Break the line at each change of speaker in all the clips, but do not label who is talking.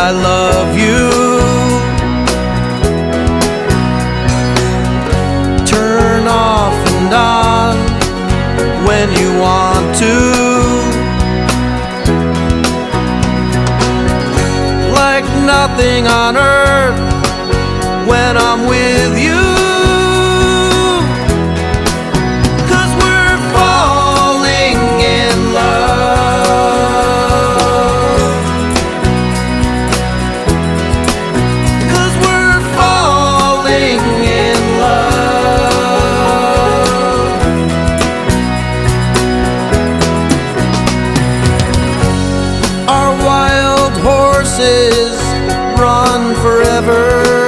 I love you. Turn off and on when you want to, like nothing on earth when I'm with you. Run forever.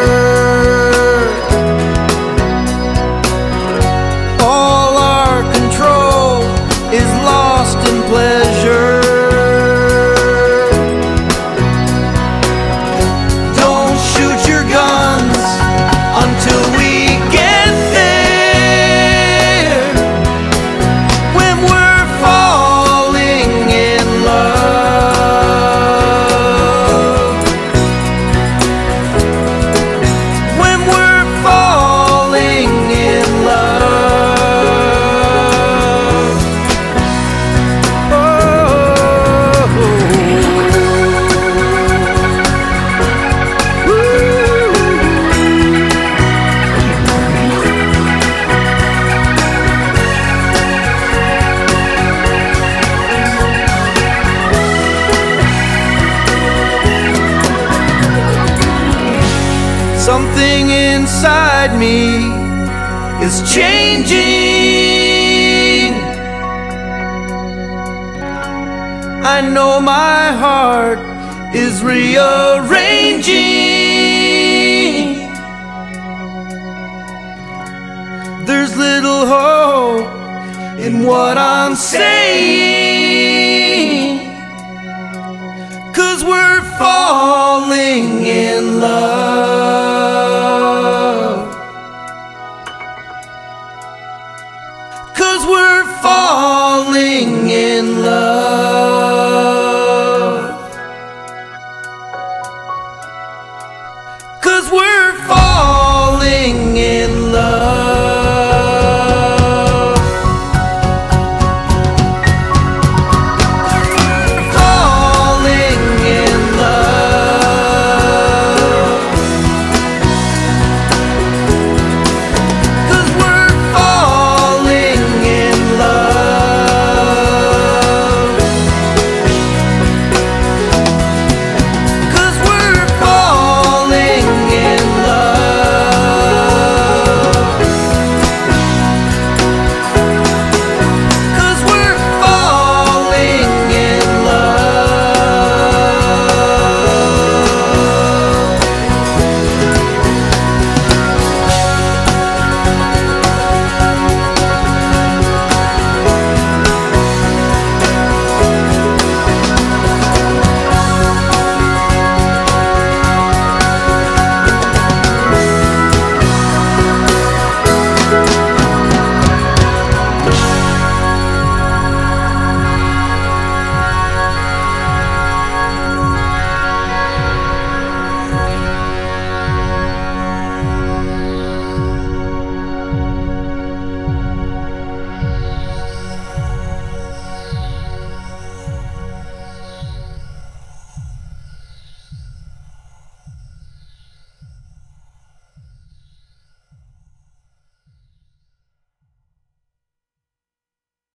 All our control is lost in pleasure. Don't shoot your guns until we get there. When we're falling in love, when we're falling in love. Oh. Something inside me is changing. I know my heart is rearranging. There's little hope in what I'm saying, 'cause we're falling in love. 'Cause we're falling in love.